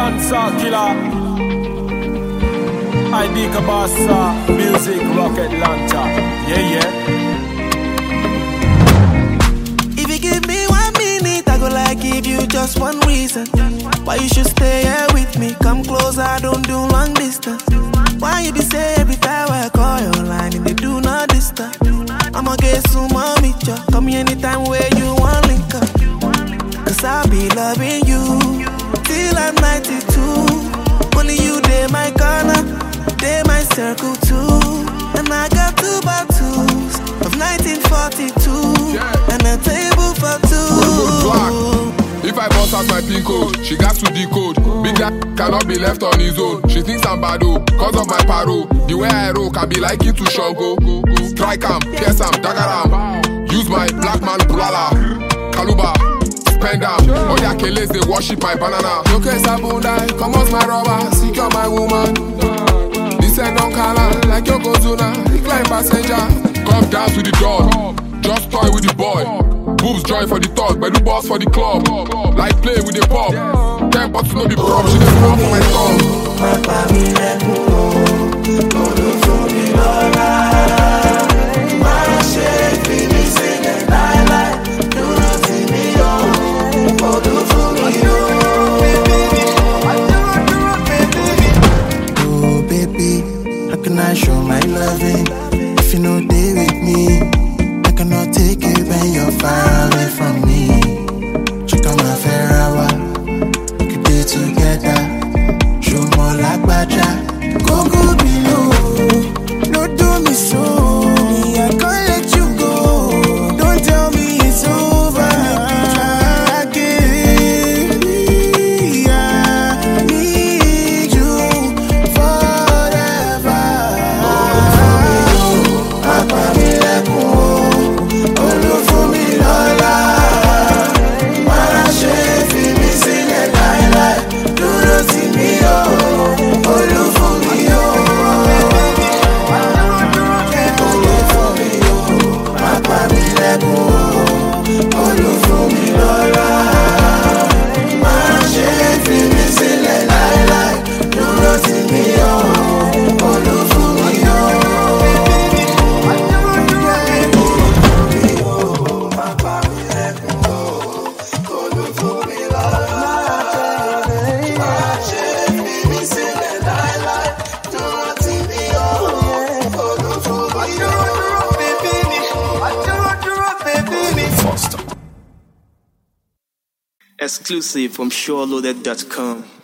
dancer killer. ID Kabasa, music, rocket launcher. Yeah, yeah. If you give me 1 minute, I go like give you just one reason why you should stay here with me. Come close, I don't do long distance. Why you be say every time I call your line and they do not disturb? I'ma get some more meet ya. Come here anytime where you want link up. Cause I'll be loving you till I'm 92. Only you, they my corner, they my circle too. And I got 2 bottles of 1942 and a table for 2. If I bust out my pin code, she got to decode. Big guy cannot be left on his own. She thinks I'm bad, cause of my paro. The way I roll can be like it to Shango. Strike am, pierce am, dagger am. Use my black man brala. Kaluba, spend am. All the Akeles, they worship my banana. Okay, Sabunda, come out my rubber, secure my woman. This ain't no color, like Yokozuna. Recline passenger, come down to the door. Just toy with the boy. Boobs join for the talk, but the boss for the club. Like play with the pop. 10 bucks no be prop, she just run for my tongue. Oh baby, how can I show my loving if you know they with me? I cannot take it when you're far away from me. Check on my Ferrari, we could be together. Show more like Baja. Go below, no do me so. Me, I can't let you go. Don't tell me it's over. Again, I need you forever. Exclusive from SureLoaded.com.